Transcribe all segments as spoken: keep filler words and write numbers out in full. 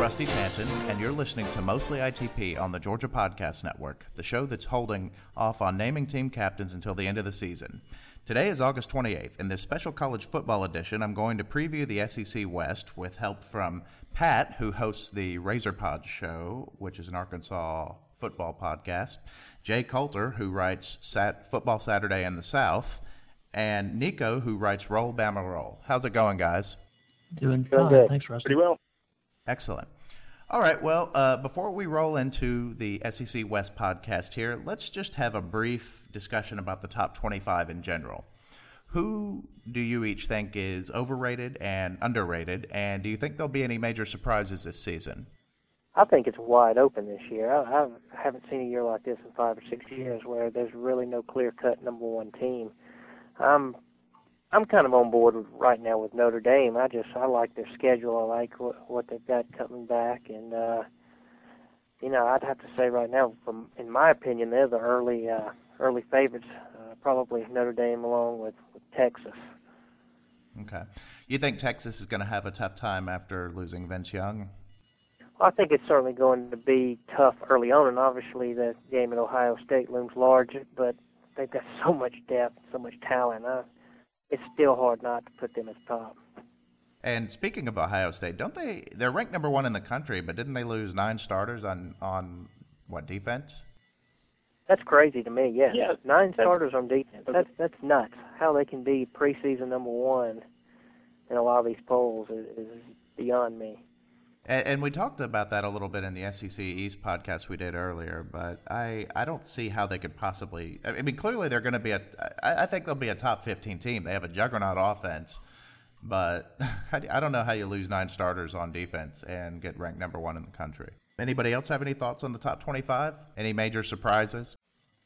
Rusty Tanton, and you're listening to Mostly I T P on the Georgia Podcast Network, the show that's holding off on naming team captains until the end of the season. Today is August twenty-eighth. In this special college football edition, I'm going to preview the S E C West with help from Pat, who hosts the Razor Pod Show, which is an Arkansas football podcast, Jay Coulter, who writes Sat- Football Saturday in the South, and Nico, who writes Roll Bama Roll. How's it going, guys? Doing fine. Good. Thanks, Rusty. Pretty well. Excellent. All right, well, uh, before we roll into the S E C West podcast here, let's just have a brief discussion about the top twenty-five in general. Who do you each think is overrated and underrated, and do you think there'll be any major surprises this season? I think it's wide open this year. I, I haven't seen a year like this in five or six years where there's really no clear-cut number one team. I'm I'm kind of on board with, right now with Notre Dame. I just I like their schedule. I like what, what they've got coming back, and uh, you know I'd have to say right now, from in my opinion, they're the early uh, early favorites. Uh, probably Notre Dame along with, with Texas. Okay, you think Texas is going to have a tough time after losing Vince Young? Well, I think it's certainly going to be tough early on, and obviously the game at Ohio State looms large, but they've got so much depth, so much talent. I, it's still hard not to put them at the top. And speaking of Ohio State, don't they? They're ranked number one in the country, but didn't they lose nine starters on on what defense? That's crazy to me. Yes, yeah, nine starters on defense. That's that's nuts. How they can be preseason number one in a lot of these polls is, is beyond me. And, and we talked about that a little bit in the S E C East podcast we did earlier, but I, I don't see how they could possibly – I mean, clearly they're going to be a – I think they'll be a top fifteen team. They have a juggernaut offense, but I don't know how you lose nine starters on defense and get ranked number one in the country. Anybody else have any thoughts on the top twenty-five? Any major surprises?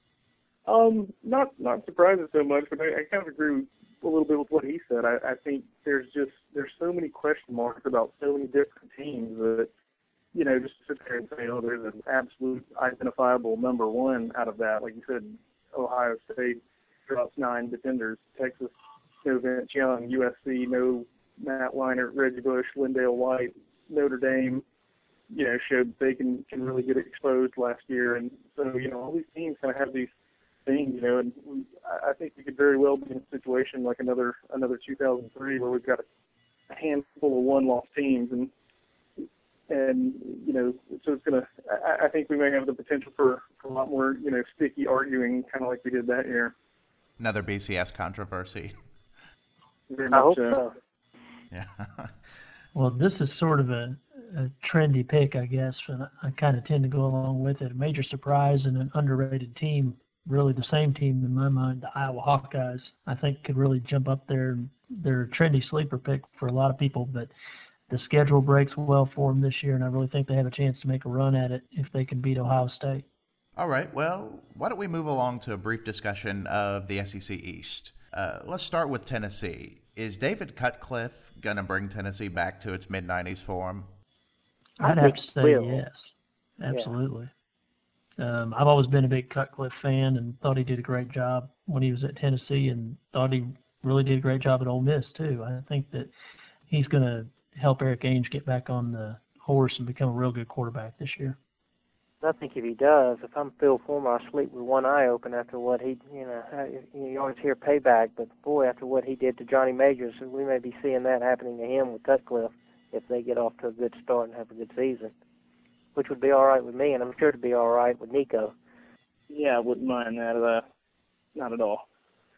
Um, not not surprises so much, but I, I kind of agree with a little bit with what he said. I, I think there's just there's so many question marks about so many different teams that, you know, just sit there and say, oh, there's an absolute identifiable number one out of that. Like you said, Ohio State drops nine defenders. Texas, no Vince Young. U S C, no Matt Leinart, Reggie Bush, Lindale White. Notre Dame, you know, showed they can, can really get exposed last year. And so, you know, all these teams kind of have these things, you know, and we, I think we could very well be in a situation like another another two thousand three where we've got a handful of one-loss teams, and and you know, so it's gonna. I, I think we may have the potential for, for a lot more, you know, sticky arguing, kind of like we did that year. Another B C S controversy. Very I much hope so. so. Yeah. Well, this is sort of a, a trendy pick, I guess, and I, I kind of tend to go along with it. A major surprise and an underrated team. Really the same team in my mind, the Iowa Hawkeyes, I think could really jump up there. They're a trendy sleeper pick for a lot of people, but the schedule breaks well for them this year, and I really think they have a chance to make a run at it if they can beat Ohio State. All right, well, why don't we move along to a brief discussion of the S E C East. Uh, let's start with Tennessee. Is David Cutcliffe going to bring Tennessee back to its mid nineties form? I'd have to say yes, absolutely. Yeah. Um, I've always been a big Cutcliffe fan and thought he did a great job when he was at Tennessee, and thought he really did a great job at Ole Miss too. I think that he's going to help Eric Ainge get back on the horse and become a real good quarterback this year. I think if he does, if I'm Phil Fulmer, I sleep with one eye open after what he, you know, you always hear payback, but boy, after what he did to Johnny Majors, we may be seeing that happening to him with Cutcliffe if they get off to a good start and have a good season, which would be all right with me, and I'm sure to be all right with Nico. Yeah, I wouldn't mind that. Uh, not at all.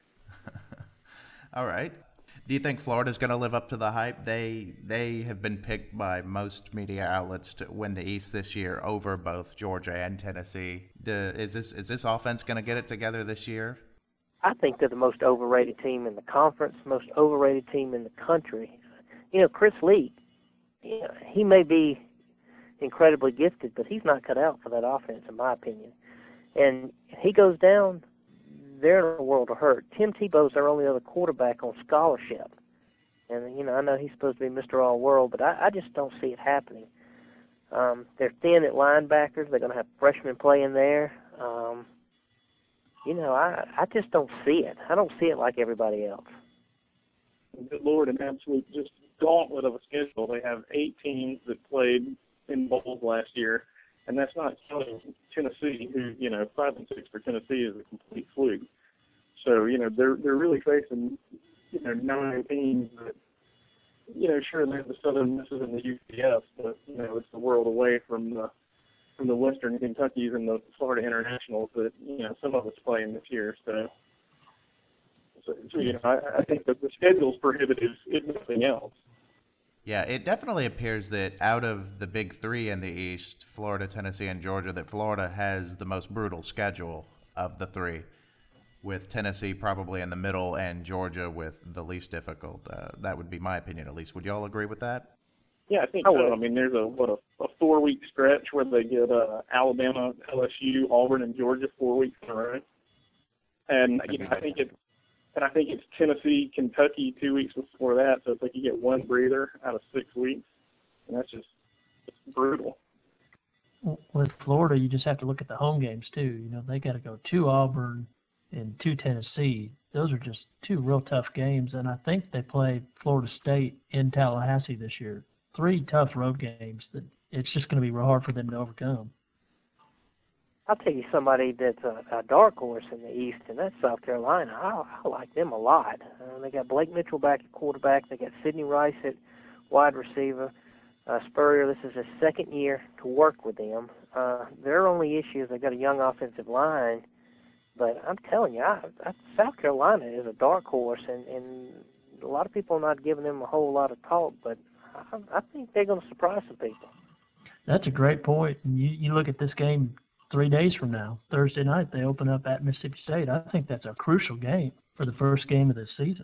All right. Do you think Florida's going to live up to the hype? They they have been picked by most media outlets to win the East this year over both Georgia and Tennessee. The, is this is this offense going to get it together this year? I think they're the most overrated team in the conference, most overrated team in the country. You know, Chris Lee, you know, he may be incredibly gifted, but he's not cut out for that offense, in my opinion. And he goes down, they're in a world of hurt. Tim Tebow's their only other quarterback on scholarship. And, you know, I know he's supposed to be Mister All-World, but I, I just don't see it happening. Um, they're thin at linebackers. They're going to have freshmen playing there. Um, you know, I, I just don't see it. I don't see it like everybody else. Good Lord, an absolute just gauntlet of a schedule. They have eight teams that played in bowls last year, and that's not counting Tennessee, who, you know, five and six for Tennessee is a complete fluke. So, you know, they're they're really facing, you know, nine teams that, you know, sure, there's the Southern Misses and the U C F, but, you know, it's the world away from the from the Western Kentuckys and the Florida Internationals that, you know, some of us play in this year. So, so, so you know, I, I think that the schedule's prohibitive, if nothing else. Yeah, it definitely appears that out of the big three in the East, Florida, Tennessee, and Georgia, that Florida has the most brutal schedule of the three, with Tennessee probably in the middle and Georgia with the least difficult. Uh, that would be my opinion, at least. Would you all agree with that? Yeah, I think so. I mean, there's a what a, a four-week stretch where they get uh, Alabama, L S U, Auburn, and Georgia four weeks in a row, and you know, I think it's and I think it's Tennessee, Kentucky two weeks before that. So it's like you get one breather out of six weeks, and that's just it's brutal. With Florida, you just have to look at the home games too. You know, they got to go to Auburn and to Tennessee. Those are just two real tough games, and I think they play Florida State in Tallahassee this year. Three tough road games that it's just going to be real hard for them to overcome. I'll tell you somebody that's a, a dark horse in the East, and that's South Carolina. I, I like them a lot. Uh, they got Blake Mitchell back at quarterback. They got Sidney Rice at wide receiver. Uh, Spurrier, this is his second year to work with them. Uh, their only issue is they've got a young offensive line. But I'm telling you, I, I, South Carolina is a dark horse, and, and a lot of people are not giving them a whole lot of talk, but I, I think they're going to surprise some people. That's a great point. You, you look at this game three days from now, Thursday night, they open up at Mississippi State. I think that's a crucial game for the first game of the season.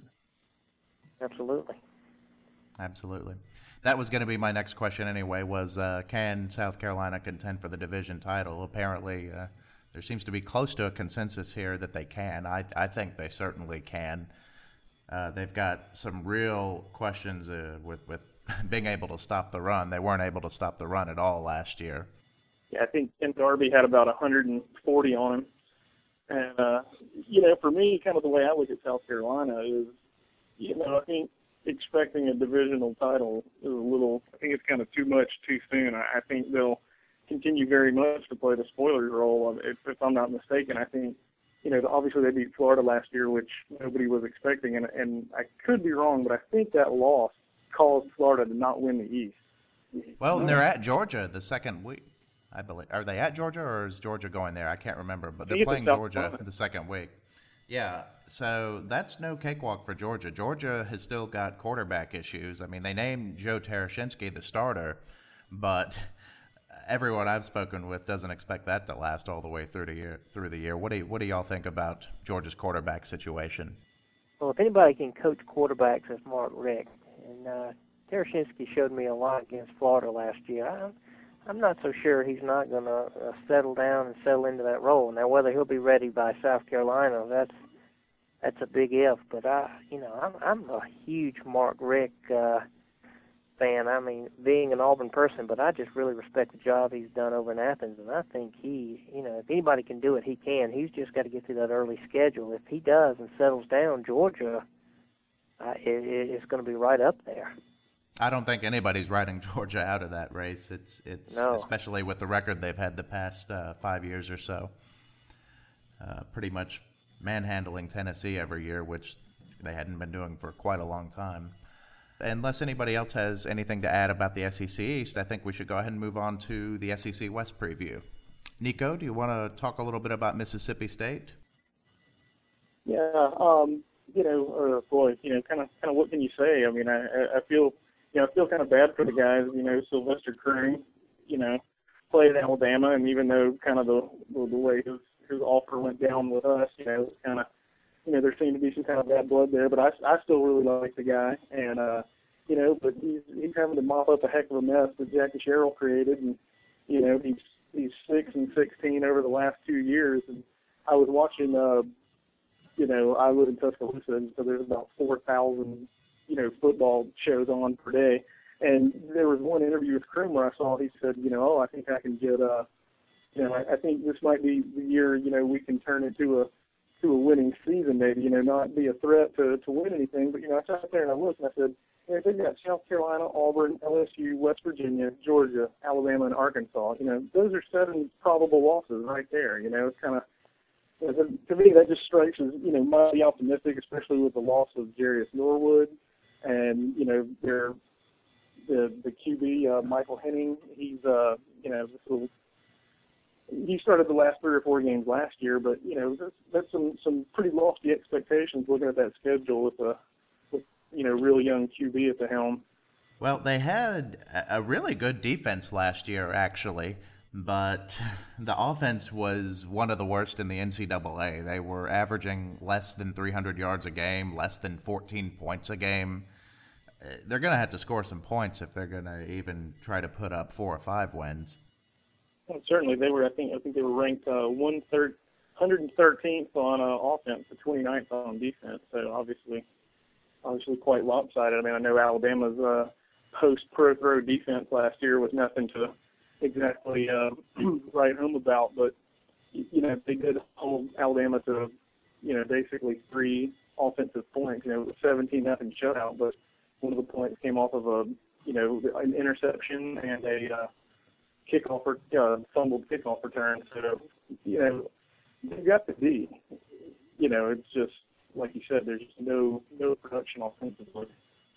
Absolutely. Absolutely. That was going to be my next question anyway, was uh, can South Carolina contend for the division title? Apparently, uh, there seems to be close to a consensus here that they can. I, I think they certainly can. Uh, they've got some real questions uh, with, with being able to stop the run. They weren't able to stop the run at all last year. Yeah, I think Ken Darby had about one hundred forty on him. And, uh, you know, for me, kind of the way I look at South Carolina is, you know, I think expecting a divisional title is a little, I think it's kind of too much too soon. I, I think they'll continue very much to play the spoiler role. If, if I'm not mistaken, I think, you know, obviously they beat Florida last year, which nobody was expecting, and, and I could be wrong, but I think that loss caused Florida to not win the East. Well, they're at Georgia the second week, I believe. Are they at Georgia, or is Georgia going there? I can't remember, but they're playing Georgia the second week. Yeah, so that's no cakewalk for Georgia. Georgia has still got quarterback issues. I mean, they named Joe Tarashinsky the starter, but everyone I've spoken with doesn't expect that to last all the way through the year. Through the year, what do you, what do y'all think about Georgia's quarterback situation? Well, if anybody can coach quarterbacks, it's Mark Richt. And uh, Tarashinsky showed me a lot against Florida last year. I'm, I'm not so sure he's not going to uh, settle down and settle into that role. Now, whether he'll be ready by South Carolina, that's that's a big if. But I, you know, I'm I'm a huge Mark Richt uh, fan. I mean, being an Auburn person, but I just really respect the job he's done over in Athens, and I think he, you know, if anybody can do it, he can. He's just got to get through that early schedule. If he does and settles down, Georgia uh, it, it's going to be right up there. I don't think anybody's riding Georgia out of that race. It's it's no. Especially with the record they've had the past uh, five years or so. Uh, pretty much manhandling Tennessee every year, which they hadn't been doing for quite a long time. Unless anybody else has anything to add about the S E C East, I think we should go ahead and move on to the S E C West preview. Nico, do you want to talk a little bit about Mississippi State? Yeah, um, you know, uh, boy, you know, kind of, kind of, what can you say? I mean, I, I feel, you know, I feel kind of bad for the guys. You know, Sylvester Croom, you know, played at Alabama, and even though kind of the the, the way his his offer went down with us, you know, it's kind of, you know, there seemed to be some kind of bad blood there, but I, I still really like the guy, and uh, you know, but he's he's having to mop up a heck of a mess that Jackie Sherrill created, and you know, he's he's six and sixteen over the last two years, and I was watching, uh, you know, I live in Tuscaloosa, and so there's about four thousand, you know, football shows on per day, and there was one interview with Croom where I saw he said, you know, oh, I think I can get, uh, you know, I, I think this might be the year, you know, we can turn into a to a winning season, maybe, you know, not be a threat to, to win anything. But, you know, I sat there and I looked and I said, Yeah, they've got South Carolina, Auburn, L S U, West Virginia, Georgia, Alabama, and Arkansas. You know, those are seven probable losses right there. You know, it's kind of, you know, to me, that just strikes as, you know, mighty optimistic, especially with the loss of Jarius Norwood. And, you know, their, the, the Q B, uh, Michael Henning, he's, uh, you know, this little, he started the last three or four games last year, but, you know, that's, that's some, some pretty lofty expectations looking at that schedule with a, with, you know, real young Q B at the helm. Well, they had a really good defense last year, actually, but the offense was one of the worst in the N C double A. They were averaging less than three hundred yards a game, less than fourteen points a game. They're going to have to score some points if they're going to even try to put up four or five wins. Well, certainly, they were. I think. I think they were ranked uh, one hundred thirteenth on uh, offense, the twenty-ninth on defense. So obviously, obviously quite lopsided. I mean, I know Alabama's uh, post-pro throw defense last year was nothing to exactly uh, write home about, but you know they did hold Alabama to, you know, basically three offensive points. You know, it was seventeen nothing shutout, but one of the points came off of a, you know, an interception and a uh, kickoff or uh, fumbled kickoff return. So, you know, they've got the D. You know, it's just like you said, there's just no no production offensively.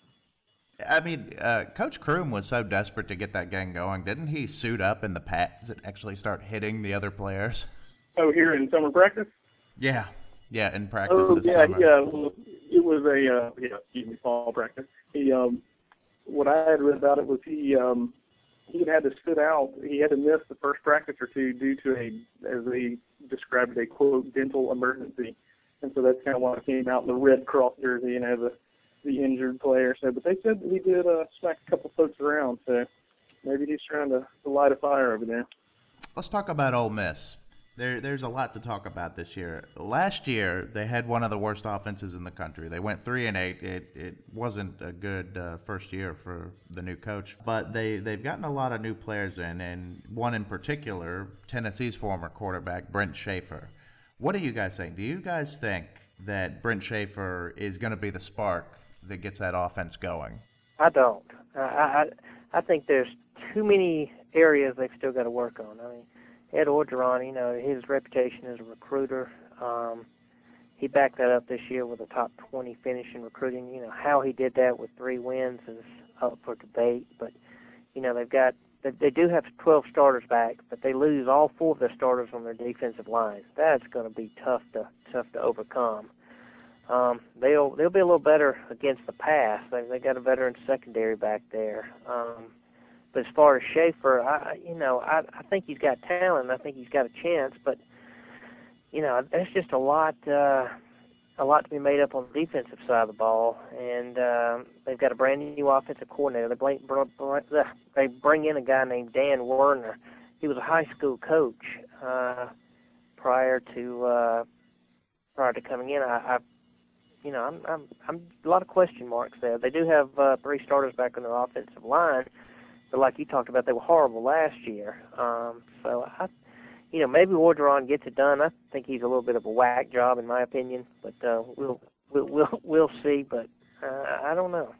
I mean, uh, Coach Kroom was so desperate to get that gang going. Didn't he suit up in the pads and actually start hitting the other players? Oh, here in summer practice? Yeah, yeah, in practice oh, this yeah, summer. yeah. Well, it was a uh, yeah, excuse me, fall practice. He, um, what I had read about it was he um, he had had to sit out. He had to miss the first practice or two due to a, as they described it, a quote dental emergency, and so that's kind of why it came out in the Red Cross jersey, you know, the the injured player. So, but they said that he did uh, smack a couple folks around. So maybe he's trying to, to light a fire over there. Let's talk about Ole Miss. There, there's a lot to talk about this year. Last year, they had one of the worst offenses in the country. They went three and eight. It it wasn't a good uh, first year for the new coach, but they they've gotten a lot of new players in, and one in particular, Tennessee's former quarterback Brent Schaefer. What do you guys think? Do you guys think that Brent Schaefer is going to be the spark that gets that offense going? I don't. I I, I think there's too many areas they've still got to work on. I mean, Ed Orgeron, you know, his reputation as a recruiter, um, he backed that up this year with a top twenty finish in recruiting. You know, how he did that with three wins is up for debate. But, you know, they've got, they, they do have twelve starters back, but they lose all four of their starters on their defensive line. That's going to be tough to tough to overcome. Um, they'll they'll be a little better against the pass. They they got a veteran secondary back there. Um, But as far as Schaefer, I, you know, I, I think he's got talent. I think he's got a chance. But, you know, there's just a lot, uh, a lot to be made up on the defensive side of the ball. And uh, they've got a brand new offensive coordinator. They bring, they bring in a guy named Dan Werner. He was a high school coach uh, prior to uh, prior to coming in. I, I you know, I'm, I'm, I'm a lot of question marks there. They do have uh, three starters back on their offensive line. But like you talked about, they were horrible last year. Um, so, I, you know, maybe Orgeron gets it done. I think he's a little bit of a whack job, in my opinion. But uh, we'll, we'll we'll we'll see. But uh, I don't know.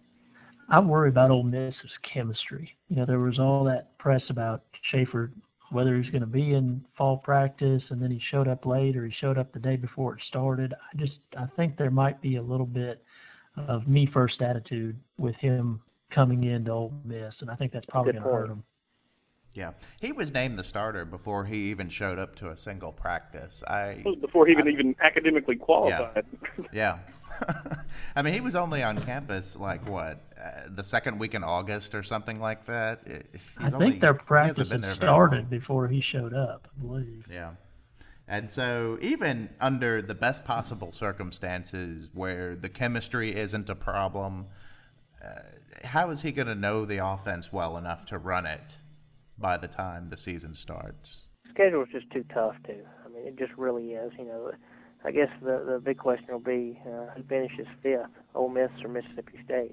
I worry about Ole Miss's chemistry. You know, there was all that press about Schaefer, whether he's going to be in fall practice, and then he showed up late or he showed up the day before it started. I just I think there might be a little bit of me first attitude with him coming into Ole Miss, and I think that's probably going to hurt him. Yeah, he was named the starter before he even showed up to a single practice. I before he even I, even academically qualified. Yeah, yeah. I mean, he was only on campus like what uh, the second week in August or something like that. He's I think only, their practice had had started before he showed up, I believe. Yeah. And so even under the best possible circumstances where the chemistry isn't a problem, uh, how is he going to know the offense well enough to run it by the time the season starts? Schedule is just too tough, too. I mean, it just really is. You know, I guess the the big question will be uh, who finishes fifth, Ole Miss or Mississippi State,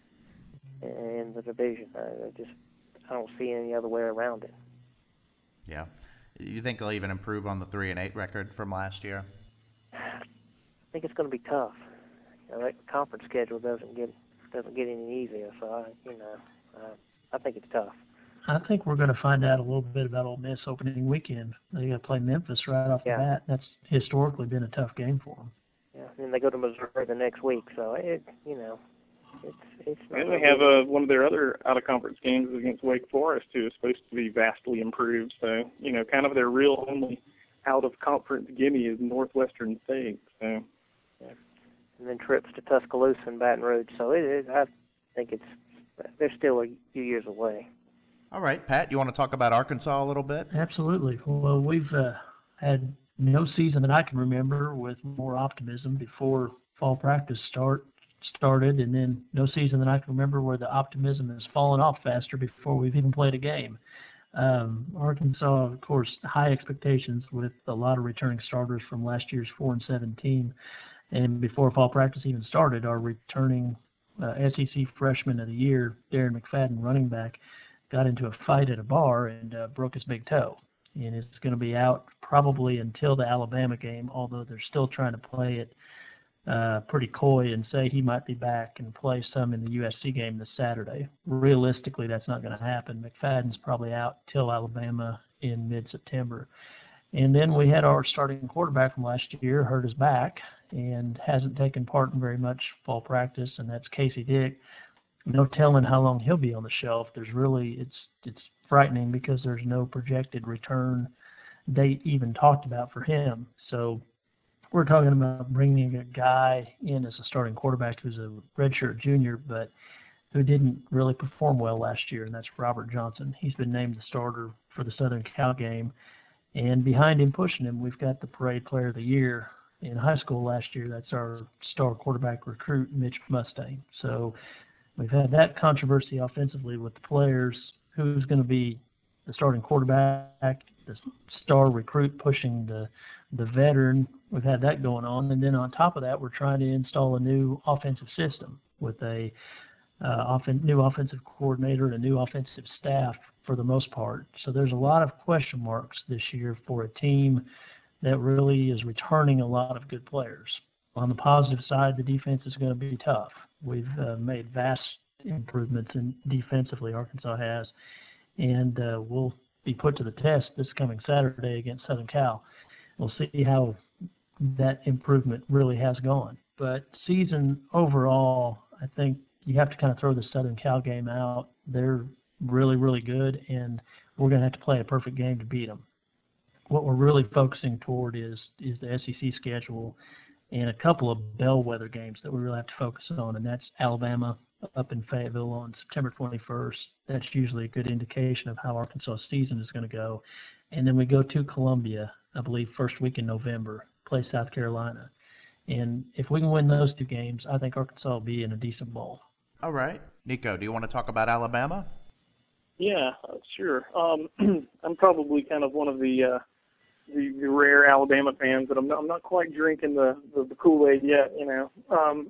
in the division. I, I just I don't see any other way around it. Yeah. You think they'll even improve on the three and eight record from last year? I think it's going to be tough. You know, that conference schedule doesn't get doesn't get any easier. So I, you know, uh, I think it's tough. I think we're going to find out a little bit about Ole Miss opening weekend. They got to play Memphis right off yeah. the bat. That's historically been a tough game for them. Yeah, and they go to Missouri the next week, so it, you know, it's it's. And they have uh, one of their other out-of-conference games against Wake Forest, who is supposed to be vastly improved. So, you know, kind of their real only out-of-conference gimme is Northwestern State. So, yeah. And then trips to Tuscaloosa and Baton Rouge. So it is. I think it's they're still a few years away. All right, Pat, you want to talk about Arkansas a little bit? Absolutely. Well, we've uh, had no season that I can remember with more optimism before fall practice start started, and then no season that I can remember where the optimism has fallen off faster before we've even played a game. Um, Arkansas, of course, high expectations with a lot of returning starters from last year's four and seven team, and before fall practice even started, our returning uh, S E C freshman of the year, Darren McFadden, running back, got into a fight at a bar and uh, broke his big toe. And it's going to be out probably until the Alabama game, although they're still trying to play it uh, pretty coy and say he might be back and play some in the U S C game this Saturday. Realistically, that's not going to happen. McFadden's probably out till Alabama in mid-September. And then we had our starting quarterback from last year hurt his back and hasn't taken part in very much fall practice, and that's Casey Dick. No telling how long he'll be on the shelf. There's really, it's it's frightening because there's no projected return date even talked about for him. So we're talking about bringing a guy in as a starting quarterback who's a redshirt junior, but who didn't really perform well last year, and that's Robert Johnson. He's been named the starter for the Southern Cal game. And behind him, pushing him, we've got the Parade Player of the Year in high school last year. That's our star quarterback recruit, Mitch Mustaine. So we've had that controversy offensively with the players. Who's going to be the starting quarterback, the star recruit pushing the the veteran? We've had that going on. And then on top of that, we're trying to install a new offensive system with a uh, offen- new offensive coordinator and a new offensive staff for the most part. So there's a lot of question marks this year for a team that really is returning a lot of good players. On the positive side, the defense is going to be tough. We've uh, made vast improvements in defensively, Arkansas has, and uh, we'll be put to the test this coming Saturday against Southern Cal. We'll see how that improvement really has gone. But season overall, I think you have to kind of throw the Southern Cal game out. They're really, really good, and we're going to have to play a perfect game to beat them. What we're really focusing toward is is the S E C schedule and a couple of bellwether games that we really have to focus on, and that's Alabama up in Fayetteville on September twenty-first. That's usually a good indication of how Arkansas' season is going to go. And then we go to Columbia, I believe, first week in November, play South Carolina. And if we can win those two games, I think Arkansas will be in a decent bowl. All right. Nico, do you want to talk about Alabama? Yeah, sure. Um, I'm probably kind of one of the, uh, the the rare Alabama fans that I'm not, I'm not quite drinking the, the, the Kool-Aid yet, you know. Um,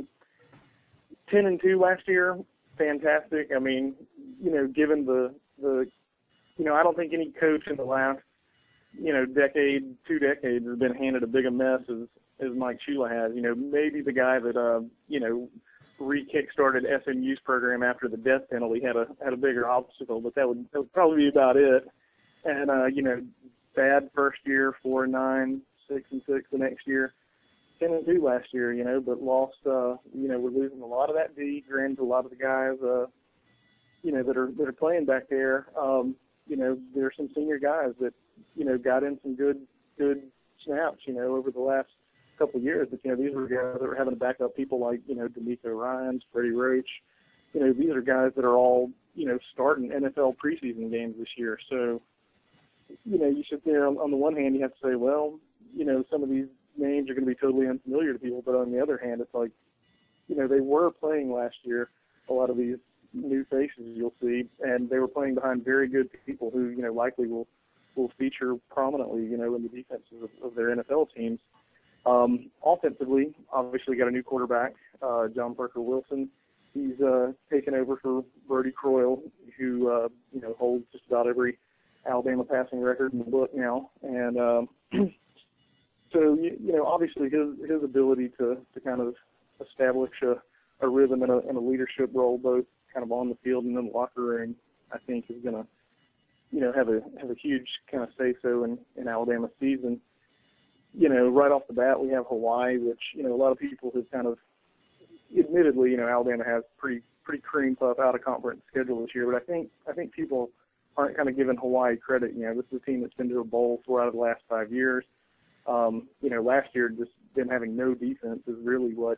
ten and two last year, fantastic. I mean, you know, given the, the, you know, I don't think any coach in the last, you know, decade, two decades has been handed as big a mess as, as Mike Shula has. You know, maybe the guy that, uh, you know, re-kick-started S M U's program after the death penalty had a had a bigger obstacle, but that would, that would probably be about it. And, uh, you know, bad first year, four and nine, six and six the next year. ten and two last year, you know, but lost, uh, you know, we're losing a lot of that D, granted a lot of the guys, uh, you know, that are, that are playing back there. Um, you know, there are some senior guys that, you know, got in some good, good snaps, you know, over the last couple of years. But, you know, these were guys that were having to back up people like, you know, D'Amico Ryans, Freddie Roach. You know, these are guys that are all, you know, starting N F L preseason games this year. So, you know, you sit there on, on the one hand, you have to say, well, you know, some of these names are going to be totally unfamiliar to people. But on the other hand, it's like, you know, they were playing last year, a lot of these new faces you'll see, and they were playing behind very good people who, you know, likely will, will feature prominently, you know, in the defenses of, of their N F L teams. Um, offensively, obviously got a new quarterback, uh, John Parker Wilson. He's uh, taken over for Brody Croyle, who, uh, you know, holds just about every Alabama passing record in the book now. And um, so, you, you know, obviously his his ability to, to kind of establish a, a rhythm and a, and a leadership role, both kind of on the field and in the locker room, I think is going to, you know, have a have a huge kind of say-so in, in Alabama's season. You know, right off the bat, we have Hawaii, which, you know, a lot of people have kind of, admittedly, you know, Alabama has pretty pretty cream puff out of conference schedule this year, but I think I think people aren't kind of giving Hawaii credit. You know, this is a team that's been to a bowl four out of the last five years. Um, you know, last year just them having no defense is really what,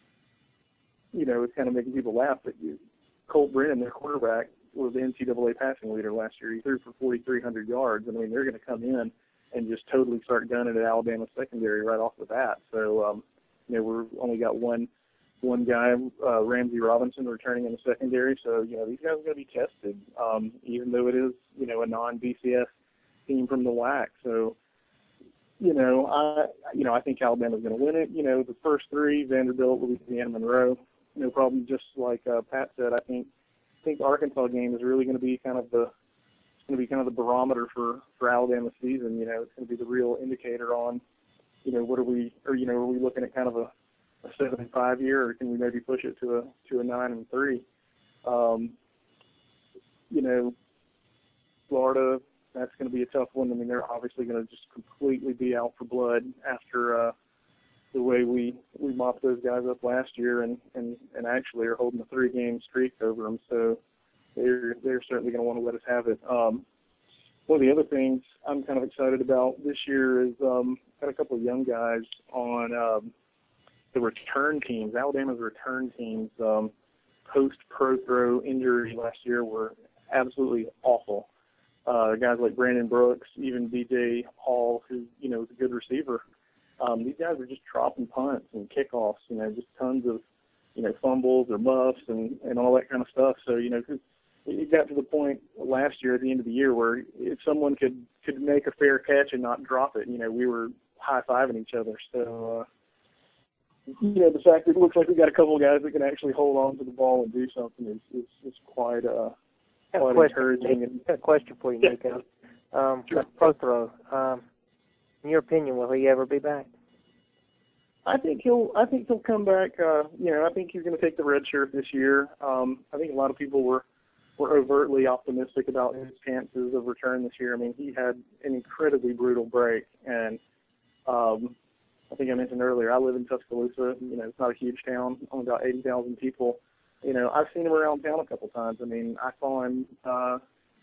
you know, is kind of making people laugh. But you, Colt Brennan, their quarterback, was the N C double A passing leader last year. He threw for forty-three hundred yards. I mean, they're going to come in and just totally start gunning at Alabama secondary right off the bat. So, um, you know, we've only got one one guy, uh, Ramsey Robinson, returning in the secondary. So, you know, these guys are going to be tested, um, even though it is, you know, a non-B C S team from the W A C. So, you know, I, you know, I think Alabama's going to win it. You know, the first three, Vanderbilt, Louisiana, Monroe, you know, probably just like uh, Pat said, I think, I think the Arkansas game is really going to be kind of the, it's going to be kind of the barometer for, for Alabama's season. You know, it's going to be the real indicator on, you know, what are we, or, you know, are we looking at kind of a, a seven and five year, or can we maybe push it to a, to a nine and three? Um, you know, Florida, that's going to be a tough one. I mean, they're obviously going to just completely be out for blood after uh, the way we, we mopped those guys up last year, and, and, and actually are holding a three-game streak over them. So they're they're certainly going to want to let us have it. Um, one of the other things I'm kind of excited about this year is um, got a couple of young guys on um, the return teams. Alabama's return teams um, post-pro throw injury last year were absolutely awful. Uh, guys like Brandon Brooks, even B J Hall, who, you know, is a good receiver. Um, these guys are just dropping punts and kickoffs, you know, just tons of, you know, fumbles or muffs and, and all that kind of stuff. So, you know, 'cause it got to the point last year at the end of the year where if someone could, could make a fair catch and not drop it, you know, we were high-fiving each other. So, uh, you know, the fact that it looks like we got a couple of guys that can actually hold on to the ball and do something is, is, is quite, uh, quite encouraging. And, a question for you, Nico. Yeah. Um, sure. Pro throw. Um, in your opinion, will he ever be back? I think he'll. I think he'll come back. Uh, you know, I think he's going to take the red shirt this year. Um, I think a lot of people were were overtly optimistic about his chances of return this year. I mean, he had an incredibly brutal break, and um, I think I mentioned earlier, I live in Tuscaloosa. You know, it's not a huge town, only about eighty thousand people. You know, I've seen him around town a couple times. I mean, I saw him uh,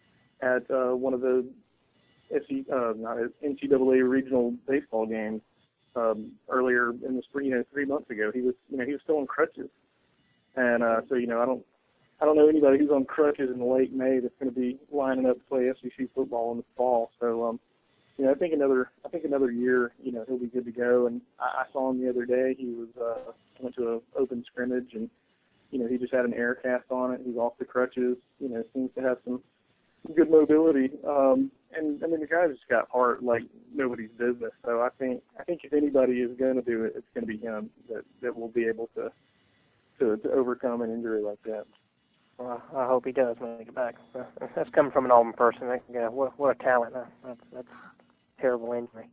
at uh, one of the S C, uh, not N C double A regional baseball games um, earlier in the spring. You know, three months ago, he was, you know, he was still on crutches, and uh, so you know, I don't, I don't know anybody who's on crutches in late May that's going to be lining up to play S E C football in the fall. So, um, you know, I think another, I think another year, you know, he'll be good to go. And I, I saw him the other day. He was uh, went to an open scrimmage and. You know, he just had an air cast on it. He's off the crutches. You know, seems to have some good mobility. Um, and I mean, the guy's just got heart like nobody's business. So I think I think if anybody is going to do it, it's going to be him that that will be able to to to overcome an injury like that. Well, I hope he does make it back. That's coming from an Auburn person. Yeah, what what a talent! That's that's a terrible injury.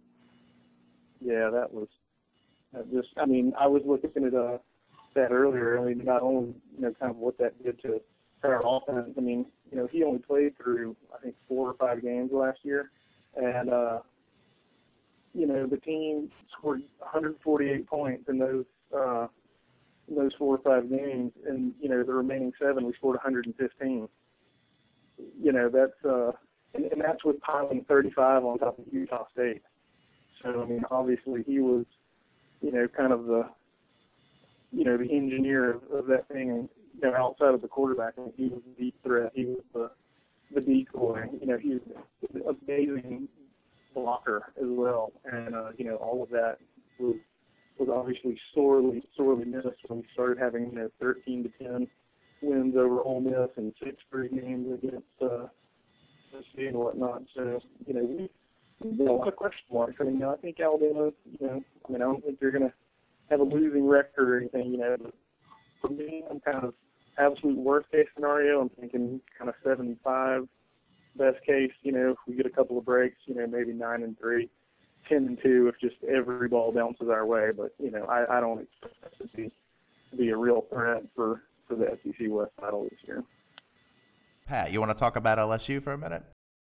Yeah, that was that just. I mean, I was looking at a. that earlier. I mean, not only, you know, kind of what that did to our offense. I mean, you know, he only played through, I think, four or five games last year. And, uh, you know, the team scored one hundred forty-eight points in those uh, in those four or five games. And, you know, the remaining seven, we scored one hundred fifteen. You know, that's, uh, and, and that's with piling thirty-five on top of Utah State. So, I mean, obviously he was, you know, kind of the, you know, the engineer of, of that thing, and, you know, outside of the quarterback, I mean, he was the deep threat. He was the, the decoy. You know, he was an amazing blocker as well. And, uh, you know, all of that was was obviously sorely, sorely missed when we started having, you know, thirteen to ten wins over Ole Miss and six free games against uh, Tennessee and whatnot. So, you know, we, we've got a lot of question marks. I mean, you know, I think Alabama, you know, I mean, I don't think they're going to have a losing record or anything, you know. But for me, I'm kind of absolute worst case scenario. I'm thinking kind of seven and five. Best case, you know, if we get a couple of breaks, you know, maybe nine and three, ten and two if just every ball bounces our way. But you know, I, I don't expect that to be to be a real threat for, for the S E C West title this year. Pat, you want to talk about L S U for a minute?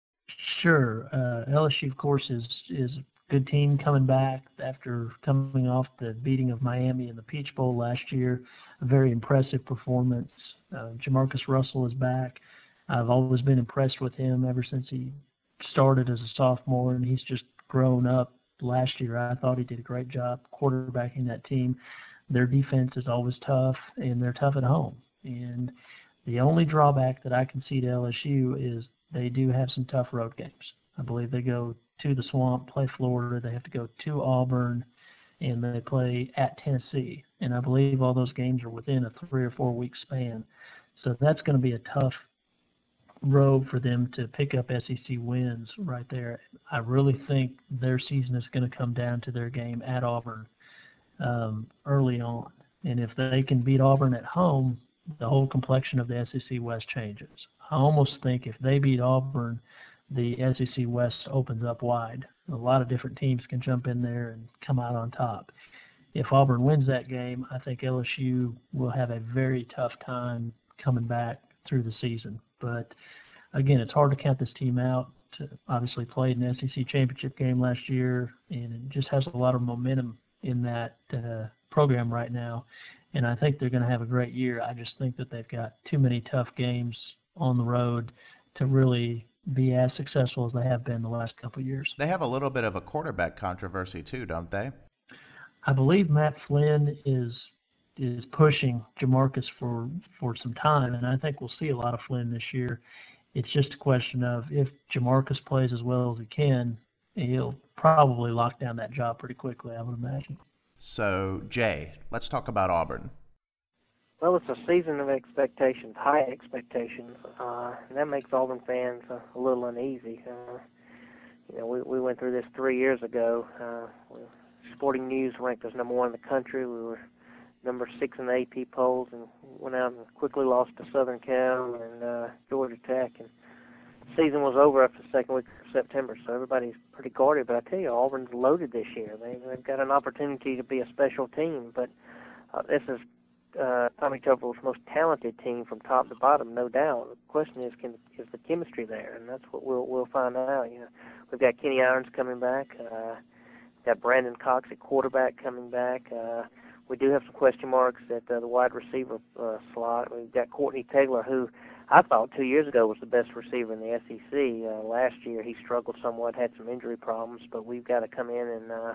Sure. Uh, L S U, of course, is is a good team coming back after coming off the beating of Miami in the Peach Bowl last year. A very impressive performance. Uh, Jamarcus Russell is back. I've always been impressed with him ever since he started as a sophomore, and he's just grown up. Last year, I thought he did a great job quarterbacking that team. Their defense is always tough, and they're tough at home. And the only drawback that I can see to L S U is they do have some tough road games. I believe they go to the Swamp, play Florida. They have to go to Auburn, and they play at Tennessee. And I believe all those games are within a three or four week span. So that's going to be a tough road for them to pick up S E C wins right there. I really think their season is going to come down to their game at Auburn um, early on. And if they can beat Auburn at home, the whole complexion of the S E C West changes. I almost think if they beat Auburn, the S E C West opens up wide. A lot of different teams can jump in there and come out on top. If Auburn wins that game, I think L S U will have a very tough time coming back through the season. But again, it's hard to count this team out. To obviously played an S E C championship game last year, and it just has a lot of momentum in that uh, program right now. And I think they're going to have a great year. I just think that they've got too many tough games on the road to really be as successful as they have been the last couple of years. They have a little bit of a quarterback controversy too, don't they? I believe Matt Flynn is is pushing Jamarcus for, for some time, and I think we'll see a lot of Flynn this year. It's just a question of if Jamarcus plays as well as he can, he'll probably lock down that job pretty quickly, I would imagine. So, Jay, let's talk about Auburn. Well, it's a season of expectations, high expectations, uh, and that makes Auburn fans uh, a little uneasy. Uh, you know, we, we went through this three years ago. Uh, Sporting News ranked us number one in the country. We were number six in the A P polls, and went out and quickly lost to Southern Cal and uh, Georgia Tech. And the season was over after the second week of September, so everybody's pretty guarded. But I tell you, Auburn's loaded this year. They, they've got an opportunity to be a special team, but uh, this is uh, Tommy Tuberville's most talented team from top to bottom, no doubt. The question is, can is the chemistry there? And that's what we'll we'll find out. You know, we've got Kenny Irons coming back. Uh, we've got Brandon Cox at quarterback coming back. Uh, we do have some question marks at uh, the wide receiver uh, slot. We've got Courtney Taylor, who I thought two years ago was the best receiver in the S E C. Uh, last year he struggled somewhat, had some injury problems, but we've got to come in and uh,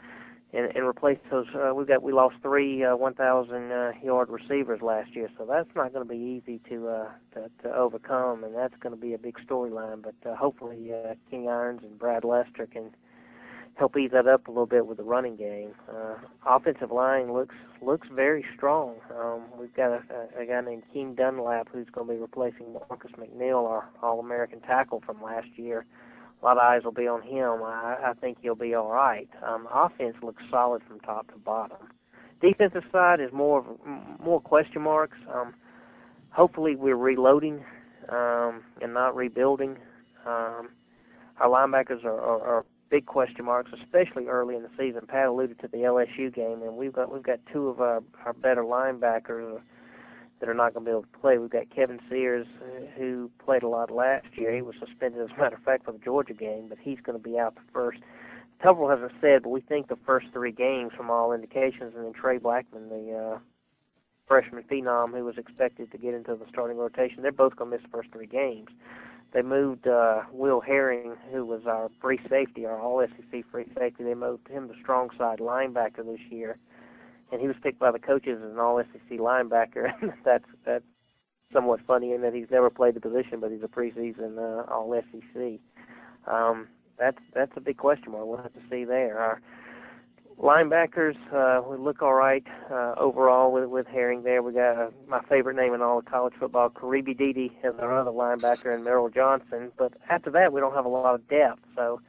and, and replace those. Uh, we've got we lost three uh, one thousand uh, yard receivers last year, so that's not going to be easy to, uh, to to overcome, and that's going to be a big storyline. But uh, hopefully, uh, King Irons and Brad Lester can help ease that up a little bit with the running game. Uh, offensive line looks looks very strong. Um, we've got a, a guy named King Dunlap who's going to be replacing Marcus McNeil, our All-American tackle from last year. A lot of eyes will be on him. I, I think he'll be all right. Um, offense looks solid from top to bottom. Defensive side is more more question marks. Um, hopefully we're reloading um, and not rebuilding. Um, our linebackers are, are, are big question marks, especially early in the season. Pat alluded to the L S U game, and we've got we've got two of our, our better linebackers that are not going to be able to play. We've got Kevin Sears, who played a lot last year. He was suspended, as a matter of fact, for the Georgia game, but he's going to be out the first. Tuberville hasn't said, but we think the first three games from all indications, and then Trey Blackman, the uh, freshman phenom who was expected to get into the starting rotation, they're both going to miss the first three games. They moved uh, Will Herring, who was our free safety, our All-S E C free safety. They moved him to strong side linebacker this year, and he was picked by the coaches as an All-S E C linebacker. that's that's somewhat funny in that he's never played the position, but he's a preseason uh, All-S E C. Um, that's that's a big question mark. We'll have to see there. Our linebackers, uh, we look all right uh, overall with with Herring there. We got uh, my favorite name in all of college football, Karibi Dede, as our other linebacker, and Merrill Johnson. But after that, we don't have a lot of depth. So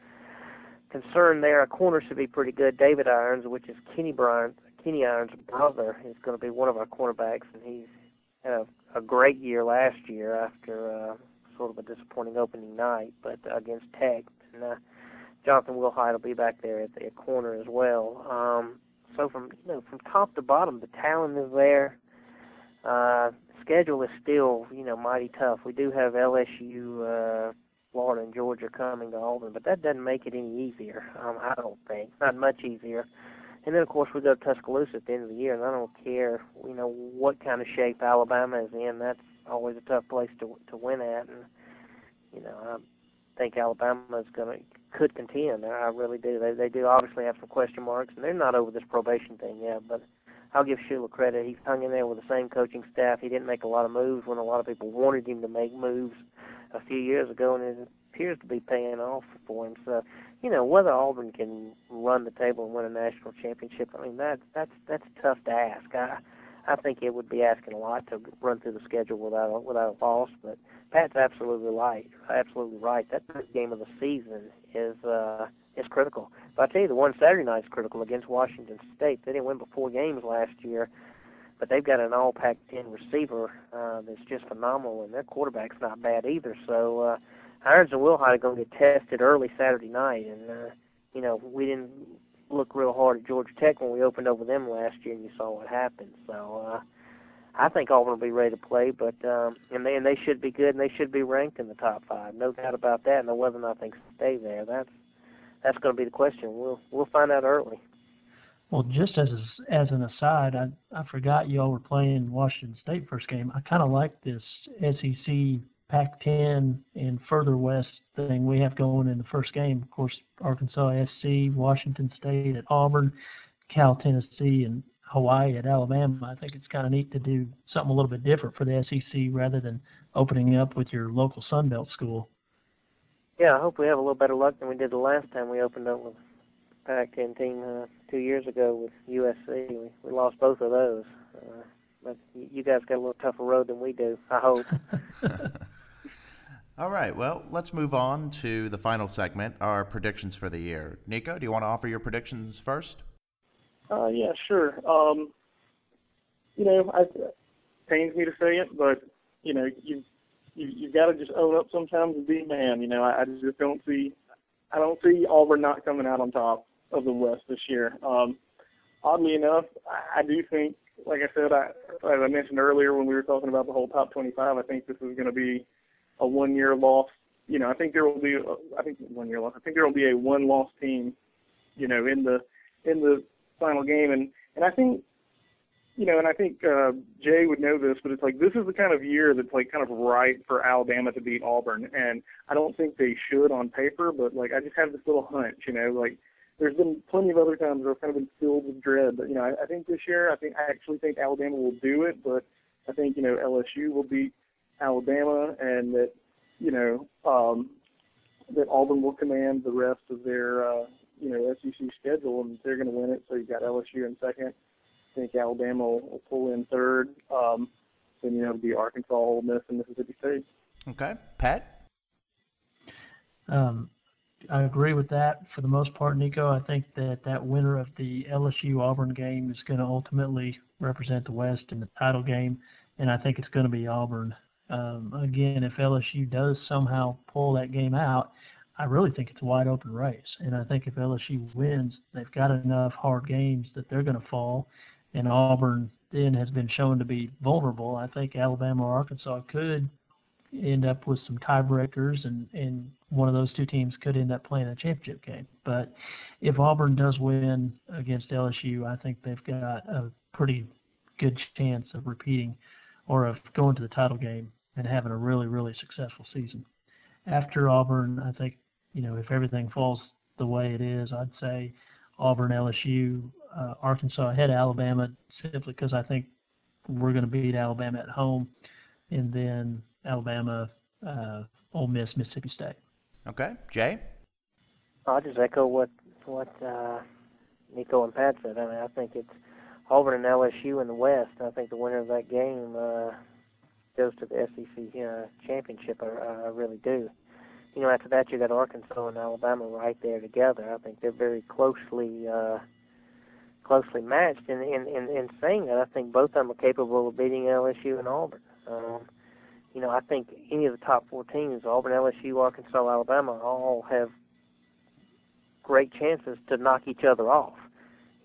concern there. Our corner should be pretty good. David Irons, which is Kenny Bryant, Kenny Irons' brother, is going to be one of our cornerbacks, and he's had a, a great year last year after uh, sort of a disappointing opening night, but uh, against Tech. And, uh, Jonathan Wilhite will be back there at the corner as well. Um, So from you know from top to bottom, the talent is there. Uh, schedule is still you know mighty tough. We do have L S U, uh, Florida, and Georgia coming to Auburn, but that doesn't make it any easier. Um, I don't think not much easier. And then of course we go to Tuscaloosa at the end of the year, and I don't care you know what kind of shape Alabama is in. That's always a tough place to to win at, and you know I think Alabama is going to could contend. I really do. They they do obviously have some question marks, and they're not over this probation thing yet. But I'll give Shula credit. He's hung in there with the same coaching staff. He didn't make a lot of moves when a lot of people wanted him to make moves a few years ago, and it appears to be paying off for him. So, you know, whether Auburn can run the table and win a national championship, I mean that that's that's tough to ask. I I think it would be asking a lot to run through the schedule without a, without a loss. But Pat's absolutely right. Absolutely right. That first game of the season is uh, is critical. But I tell you, the one Saturday night is critical against Washington State. They didn't win but four games last year, but they've got an all Pac ten receiver uh, that's just phenomenal, and their quarterback's not bad either. So uh, Irons and Wilhite are going to get tested early Saturday night, and uh, you know we didn't look real hard at Georgia Tech when we opened over them last year, and you saw what happened. So uh, I think Auburn will be ready to play, but um, and they and they should be good, and they should be ranked in the top five, no doubt about that. And whether or not they stay there, that's that's going to be the question. We'll we'll find out early. Well, just as as an aside, I I forgot y'all were playing Washington State first game. I kind of like this S E C Pac ten and further west thing we have going in the first game. Of course, Arkansas S C, Washington State at Auburn, Cal Tennessee, and Hawaii at Alabama. I think it's kind of neat to do something a little bit different for the S E C rather than opening up with your local Sun Belt school. Yeah, I hope we have a little better luck than we did the last time we opened up with Pac ten team uh, two years ago with U S C. We, we lost both of those. Uh, but you guys got a little tougher road than we do, I hope. All right, well, let's move on to the final segment, our predictions for the year. Nico, do you want to offer your predictions first? Uh, yeah, sure. Um, you know, I, it pains me to say it, but, you know, you, you, you've got to just own up sometimes and be a man. You know, I, I just don't see I don't see Auburn not coming out on top of the West this year. Um, oddly enough, I, I do think, like I said, I, as I mentioned earlier when we were talking about the whole top twenty-five, I think this is going to be a one-year loss. You know, I think there will be, a, I think one-year loss. I think there will be a one-loss team, you know, in the in the final game, and and I think, you know, and I think uh, Jay would know this, but it's like this is the kind of year that's like kind of right for Alabama to beat Auburn, and I don't think they should on paper, but like I just have this little hunch, you know, like there's been plenty of other times where I've kind of been filled with dread, but you know, I, I think this year, I think I actually think Alabama will do it, but I think you know L S U will beat Alabama, and that you know um, that Auburn will command the rest of their uh, you know S E C schedule, and they're going to win it. So you got L S U in second. I think Alabama will, will pull in third. Um, then you know it'll be Arkansas, Ole Miss, and Mississippi State. Okay, Pat. Um, I agree with that for the most part, Nico. I think that that winner of the L S U Auburn game is going to ultimately represent the West in the title game, and I think it's going to be Auburn. Um, again, if L S U does somehow pull that game out, I really think it's a wide open race. And I think if L S U wins, they've got enough hard games that they're going to fall. And Auburn then has been shown to be vulnerable. I think Alabama or Arkansas could end up with some tiebreakers, and, and one of those two teams could end up playing a championship game. But if Auburn does win against L S U, I think they've got a pretty good chance of repeating or of going to the title game and having a really, really successful season. After Auburn, I think, you know, if everything falls the way it is, I'd say Auburn, L S U, uh, Arkansas ahead of Alabama, simply because I think we're going to beat Alabama at home, and then Alabama, uh, Ole Miss, Mississippi State. Okay, Jay? I'll just echo what what uh, Nico and Pat said. I mean, I think it's Auburn and L S U in the West. I think the winner of that game uh, goes to the S E C uh, championship. I, I really do. You know, after that, you got Arkansas and Alabama right there together. I think they're very closely uh, closely matched. And in, in, in saying that, I think both of them are capable of beating L S U and Auburn. Um, you know, I think any of the top four teams, Auburn, L S U, Arkansas, Alabama, all have great chances to knock each other off.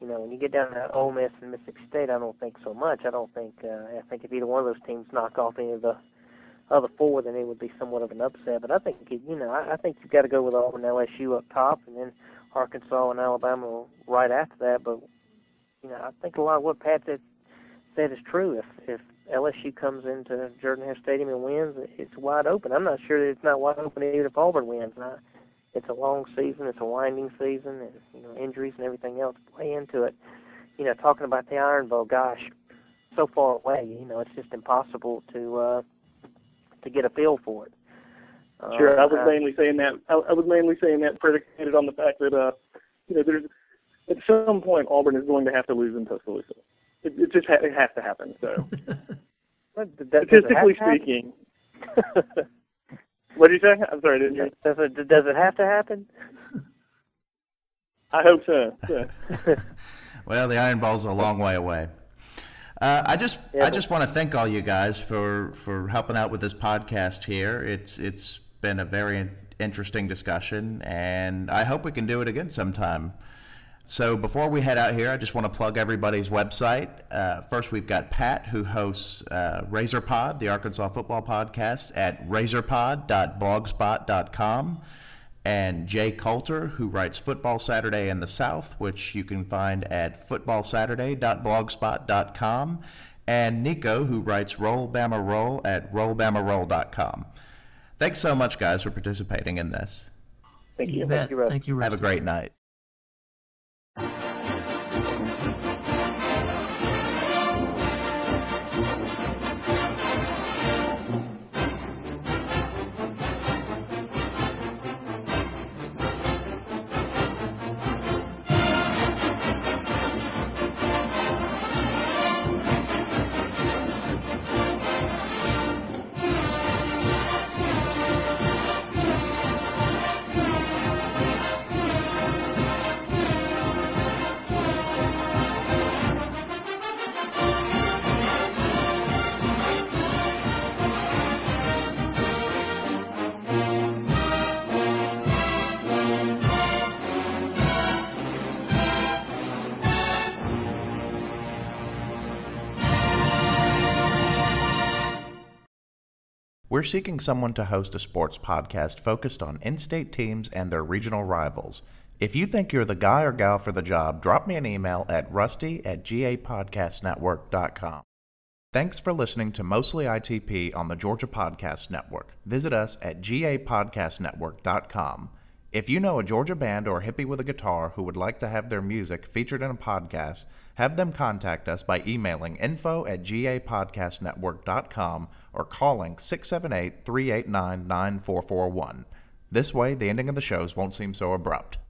You know, when you get down to Ole Miss and Mississippi State, I don't think so much. I don't think. Uh, I think if either one of those teams knock off any of the other four, then it would be somewhat of an upset. But I think, you know, I, I think you've got to go with Auburn, L S U up top, and then Arkansas and Alabama right after that. But you know, I think a lot of what Pat said, said is true. If if L S U comes into Jordan-Hare Stadium and wins, it's wide open. I'm not sure that it's not wide open even if Auburn wins. I, it's a long season. It's a winding season, and you know, injuries and everything else play into it. You know, talking about the Iron Bowl, gosh, so far away. You know, it's just impossible to uh, to get a feel for it. Sure, uh, I was mainly saying that. I, I was mainly saying that predicated on the fact that uh, you know, there's at some point Auburn is going to have to lose in Tuscaloosa. It, it just ha- it has to happen. So, What, that, statistically speaking. What did you say? I'm sorry, I didn't hear. Does it, does it have to happen? I hope so. Yeah. Well, the Iron Bowl's a long way away. Uh, I just yeah, I just want to thank all you guys for, for helping out with this podcast here. It's it's been a very interesting discussion, and I hope we can do it again sometime. So before we head out here, I just want to plug everybody's website. Uh, first, we've got Pat, who hosts uh, RazorPod, the Arkansas football podcast, at razorpod dot blogspot dot com, and Jay Coulter, who writes Football Saturday in the South, which you can find at football saturday dot blogspot dot com, and Nico, who writes Roll Bama Roll at roll bama roll dot com. Thanks so much, guys, for participating in this. Thank you. You Thank bet. you, Russ. Thank you, Russ. Have a great night. We're seeking someone to host a sports podcast focused on in-state teams and their regional rivals. If you think you're the guy or gal for the job, drop me an email at rusty at g a podcast network dot com. Thanks for listening to Mostly I T P on the Georgia Podcast Network. Visit us at g a podcast network dot com. If you know a Georgia band or hippie with a guitar who would like to have their music featured in a podcast, have them contact us by emailing info at g a podcast network dot com or calling six seven eight, three eight nine, nine four four one. This way, the ending of the shows won't seem so abrupt.